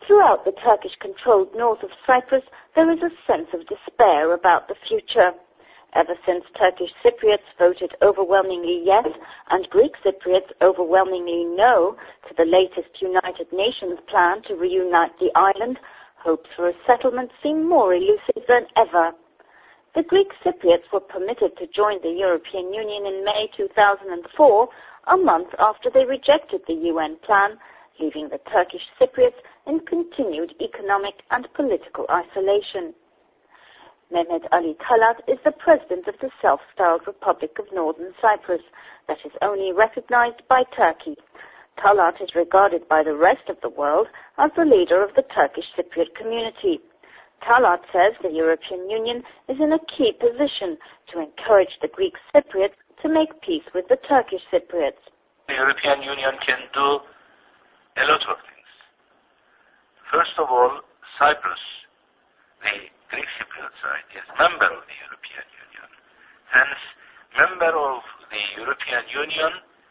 Throughout the Turkish-controlled north of Cyprus, there is a sense of despair about the future. Ever since Turkish Cypriots voted overwhelmingly yes and Greek Cypriots overwhelmingly no to the latest United Nations plan to reunite the island, hopes for a settlement seem more elusive than ever. The Greek Cypriots were permitted to join the European Union in May 2004, a month after they rejected the UN plan, leaving the Turkish Cypriots in continued economic and political isolation. Mehmet Ali Talat is the president of the self-styled Republic of Northern Cyprus, that is only recognized by Turkey. Talat is regarded by the rest of the world as the leader of the Turkish Cypriot community. Talat says the European Union is in a key position to encourage the Greek Cypriots to make peace with the Turkish Cypriots. The European Union can do a lot of things. First of all, Cyprus, the Greek Cypriot side, is member of the European Union. Hence, member of the European Union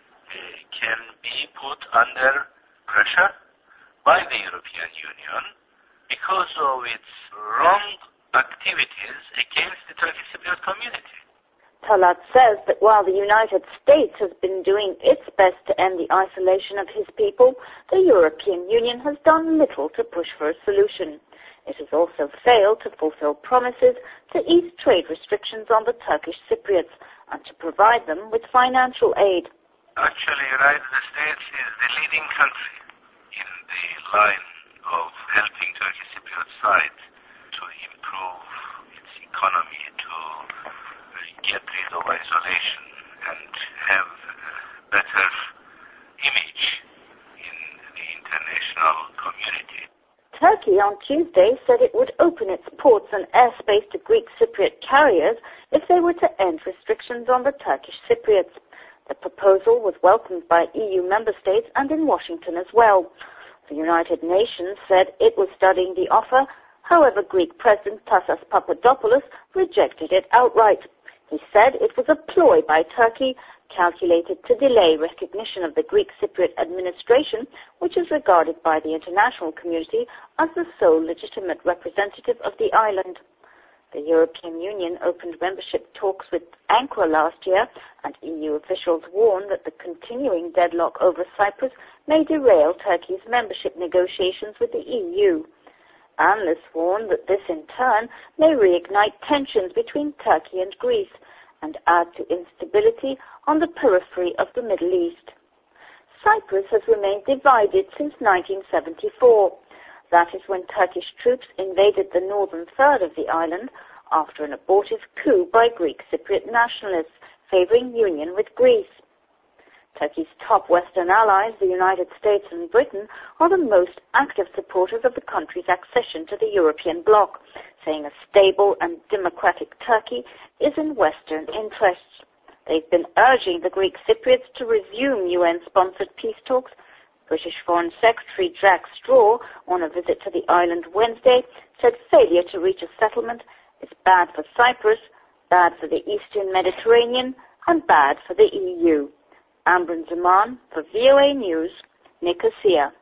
can be put under pressure by the European Union because of its wrong activities against the Turkish Cypriot community. Talat says that while the United States has been doing its best to end the isolation of his people, the European Union has done little to push for a solution. It has also failed to fulfill promises to ease trade restrictions on the Turkish Cypriots and to provide them with financial aid. Actually, the United States is the leading country in the line of helping Turkish Cypriot side to improve its economy, to get rid of isolation and have a better image in the international community. Turkey on Tuesday said it would open its ports and airspace to Greek Cypriot carriers if they were to end restrictions on the Turkish Cypriots. The proposal was welcomed by EU member states and in Washington as well. The United Nations said it was studying the offer. However, Greek President Tassos Papadopoulos rejected it outright. He said it was a ploy by Turkey calculated to delay recognition of the Greek Cypriot administration, which is regarded by the international community as the sole legitimate representative of the island. The European Union opened membership talks with Ankara last year, and EU officials warn that the continuing deadlock over Cyprus may derail Turkey's membership negotiations with the EU. Analysts warn that this in turn may reignite tensions between Turkey and Greece and add to instability on the periphery of the Middle East. Cyprus has remained divided since 1974. That is when Turkish troops invaded the northern third of the island after an abortive coup by Greek Cypriot nationalists favoring union with Greece. Turkey's top Western allies, the United States and Britain, are the most active supporters of the country's accession to the European bloc, saying a stable and democratic Turkey is in Western interests. They've been urging the Greek Cypriots to resume UN-sponsored peace talks. British Foreign Secretary Jack Straw, on a visit to the island Wednesday, said failure to reach a settlement is bad for Cyprus, bad for the Eastern Mediterranean, and bad for the EU. Ambryn Zaman for VOA News, Nicosia.